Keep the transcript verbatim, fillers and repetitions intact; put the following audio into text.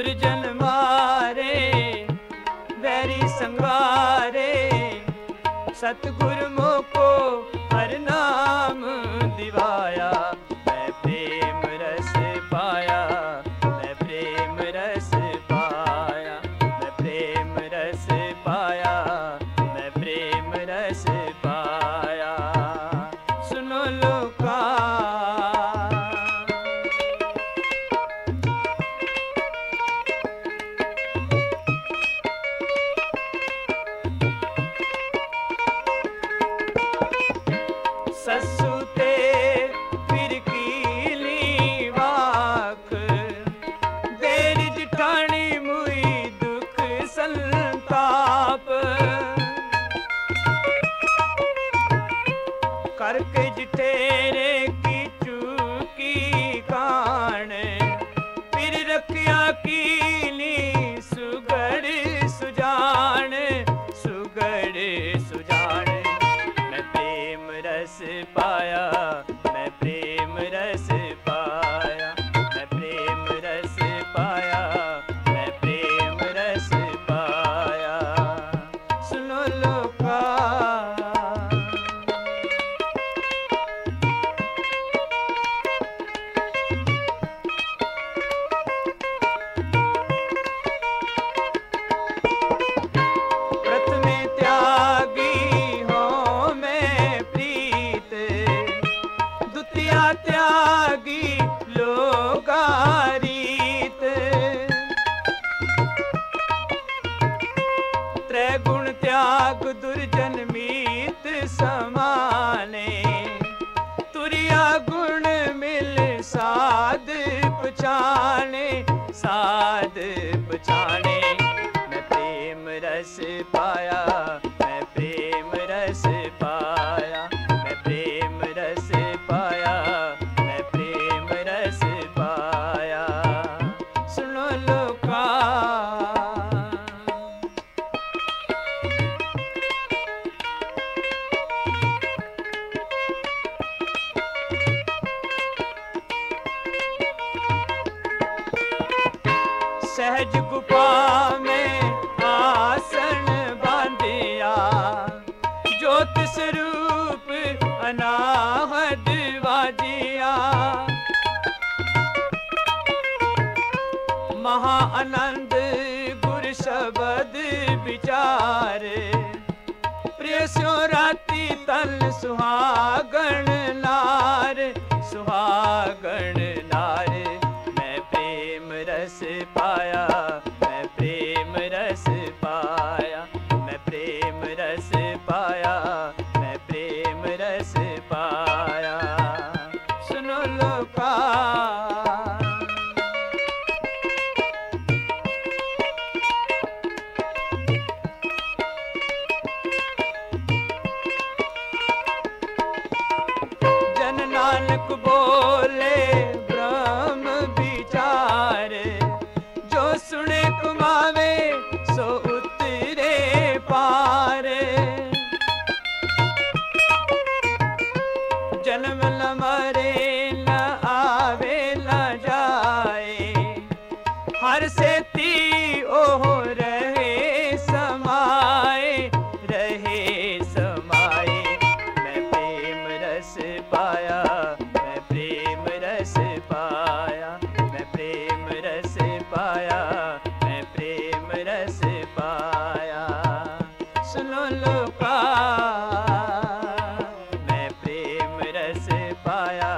दुर्जन मारे वैरी संवारे। सतगुरु मोको हर नाम दिवाया, मैं प्रेम रस पाया, मैं प्रेम रस पाया, मैं प्रेम रस पाया, मैं प्रेम रस पाया। सुनो लोका ससु ते फिर कीली वाख, देर जिठानी मुई दुख संताप। करके जिठेरे की चूकी कान, फिर रखिया कीली सुगड़ सुजान, सुगड़ सुजान। मैं प्रेम रस पाया, मैं प्रेम रस पाया, मैं प्रेम रस पाया, मैं प्रेम रस पाया। सुनो लोका प्रथमे त्यागी हो मैं प्रीत, द्वितीया त्यागी लोगारीत। त्रैगुण त्याग दुर्जन मीत समाने, तुरिया गुण मिल साध पछाने, साध पछाने। मैं प्रेम रस पाया, मैं प्रेम रस पाया, मैं प्रेम रस पाया, मैं प्रेम रस पाया। सुनो लोका सहज गुफा में आसन बांधिया, ज्योत स्वरूप अनाहद वाजिया। महा आनंद गुर शब्द विचार, प्रिय स्यो राती तन सुहागण नार, सुहागण नार। मैं प्रेम रस पाया, मैं प्रेम रस पाया, मैं प्रेम रस पाया, मैं प्रेम रस पाया। सुनो लोका जन नानक बोले ब्रह्म विचार, जो सुने कुमावे सो उतरे पार। जन्म न मरे न आवे न जाए, हर से ती ओह रहे समाए, रहे समाए। मैं प्रेम रस पाया, मैं प्रेम रस पाया, मैं प्रेम रस पाया, मैं प्रेम रस पाया। सुनो लोका मैं प्रेम रस पाया,